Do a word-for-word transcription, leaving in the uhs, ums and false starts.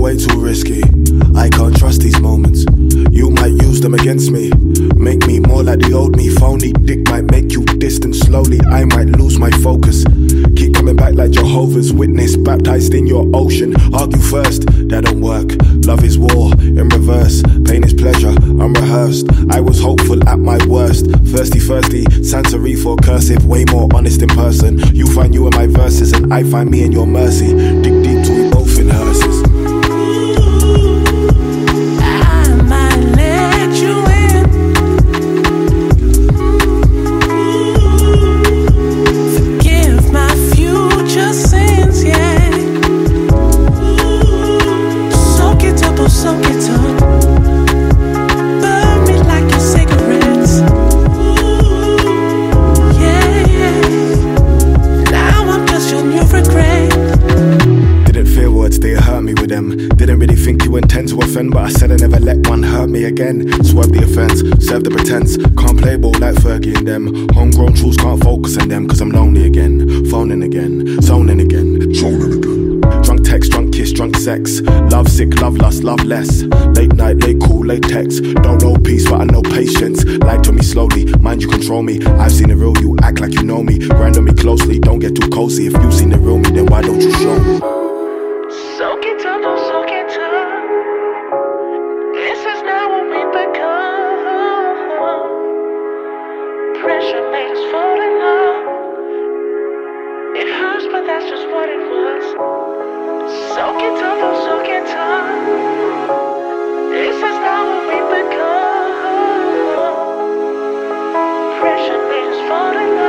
way too risky. I can't trust these moments. You might use them against me. Make me more like the old me. Phony dick might make you distant slowly. I might lose my focus. Keep coming back like Jehovah's Witness, baptized in your ocean. Argue first, that don't work. Love is war, in reverse. Pain is pleasure, unrehearsed. I was hopeful at my worst. Thirsty, thirsty, Santorini for cursive. Way more honest in person. You find you in my verses, and I find me in your mercy. Dig deep till we both in hearses. Didn't really think you intend to offend, but I said I never let one hurt me again. Swerve the offense, serve the pretense. Can't play ball like Fergie and them. Homegrown truths can't focus on them, cause I'm lonely again. Phoning again, zoning again, zoning again. Drunk text, drunk kiss, drunk sex. Love sick, love lust, love less. Late night, late cool, late text. Don't know peace, but I know patience. Lie to me slowly, mind you control me. I've seen the real you, act like you know me. Grind on me closely, don't get too cozy. If you've seen the real me, then why don't you show me? Soak it up, oh soak it up. This is not what we become. Pressure made us fall in love. It hurts, but that's just what it was. Soak it up, oh soak it up. This is not what we become. Pressure made us fall in love.